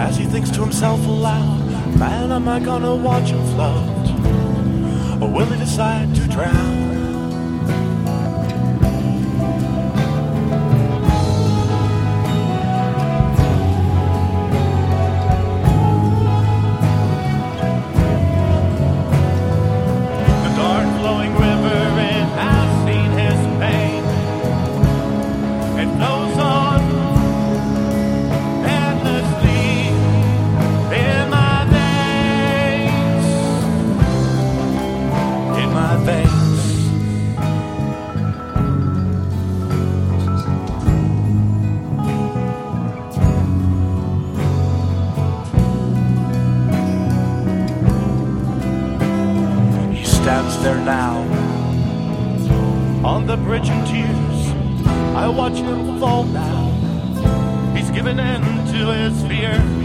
as he thinks to himself aloud, man, am I gonna watch him float, or will he decide to drown? Stands there now on the bridge in tears. I watch him fall now. He's given in to his fear.